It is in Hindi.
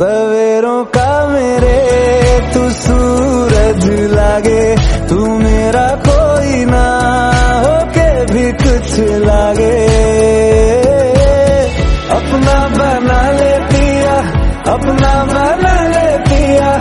सवेरों का मेरे तू सूरज लागे, तू मेरा कोई ना होके भी कुछ लागे। अपना बना ले पिया, अपना